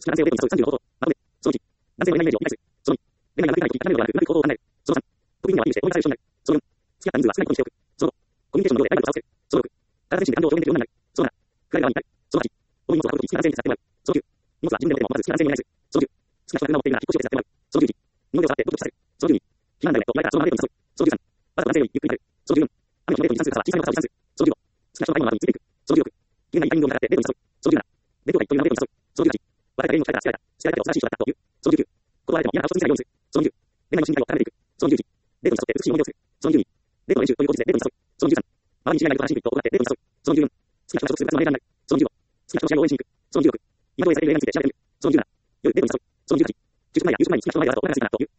男性をデートに誘う35法と、まとめ。その1、男性の恋愛イメージを理解する。その2、恋愛がうまくいかないとき、ダメなのではなく、うまくいく方法を考える。その3、特にはアピールして、恋に対する一緒になる。その4、付き合った人数は少ないことにしておく。その5、コミュニケーションの量でライバルと差をつける。その6、体自身で感情を表現できるようになる。その7、暗い側にいたい。その8、重い荷物を運ぶとき好きな男性に使ってもらう。その9、荷物は自分で持ってもまず好きな男性にお願いする。その10、好きな人が車を持っているなら引っ越しを手伝ってもらう。その11、二の腕を触ってドキドキさせる。その12、避難だよねと前からそのままデートに誘う。その13、わざと男性よりゆっくりになる。その14、雨の日のデートに算数から小さいの傘を持参する。その15、好きな人の買い物の後についていく。その16、急なタイミングを狙ってデートに誘う。その17、デートが一人のデートに誘う。その18、別れた恋人を疲れたら付き合い方を正しい人だったと言う。その19、断られても嫌な顔をして見せないようにする。その20、恋愛の心態を高めていく。その21、デートに誘って美しい思い出をする。その22、デートの練習という口実でデートに誘う。その23、周りに知らないことを話しに行くと行ってデートに誘う。その24、好きな人が所属する部活のマネージャーになる。その25、好きな人の試合を応援しに行く。その26、今投影されている恋愛について調べてみる。その27、夜デートに誘う。その18、10分前や夕食前に好きな人の前であるとお前が好きだなと言う。